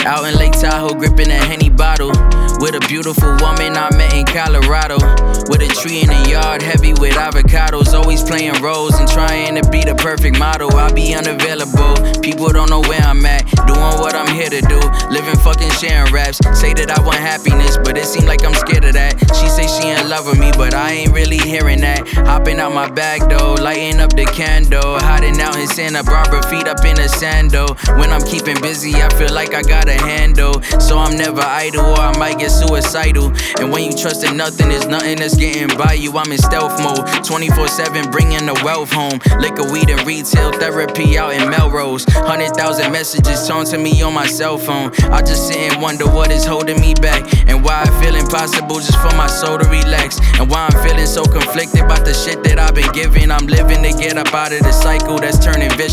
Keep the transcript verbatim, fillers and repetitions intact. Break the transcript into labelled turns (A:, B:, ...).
A: Out in Lake Tahoe, gripping a Henny bottle. With a beautiful woman I met in Colorado. With a tree in the yard, heavy with avocados. Always playing roles and trying to be the perfect model. I be unavailable, people don't know where I'm at. Doing what I'm here to do, living fucking sharing raps. Say that I want happiness, but it seems like I'm scared of that. She say she in love with me, but I ain't really hearing that. Hopping out my bag though, lighting up the candle. Hiding out in Santa Barbara, feet up in the sando. When I'm keeping busy, I feel like I got a handle. So I'm never idle or I might get suicidal. And when you trust in nothing, there's nothing that's getting by you. I'm in stealth mode, twenty-four seven, bringing the wealth home. Liquor, weed, and retail therapy out in Melrose. Hundred thousand messages torn to me on my cell phone. I just sit and wonder what is holding me back, and why I feel impossible just for my soul to relax, and why I'm feeling so conflicted about the shit that I've been given. I'm living to get up out of the cycle that's turning vicious.